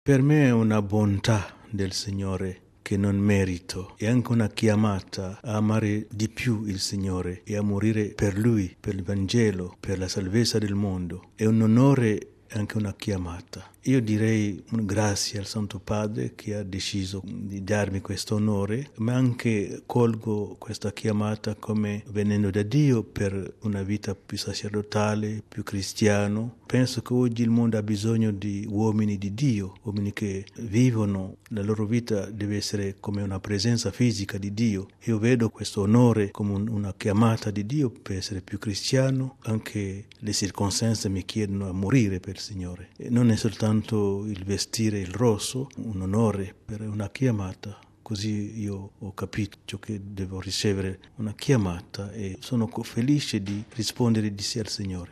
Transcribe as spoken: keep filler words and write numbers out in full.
Per me è una bontà del Signore che non merito, è anche una chiamata a amare di più il Signore e a morire per Lui, per il Vangelo, per la salvezza del mondo. È un onore e anche una chiamata. Io direi un grazie al Santo Padre che ha deciso di darmi questo onore, ma anche colgo questa chiamata come venendo da Dio per una vita più sacerdotale, più cristiano. Penso che oggi il mondo ha bisogno di uomini di Dio, uomini che vivono, la loro vita deve essere come una presenza fisica di Dio. Io vedo questo onore come un, una chiamata di Dio per essere più cristiano, anche le circostanze mi chiedono a morire per il Signore. E non è soltanto il vestire il rosso, un onore per una chiamata. Così io ho capito che devo ricevere una chiamata e sono felice di rispondere di sì al Signore.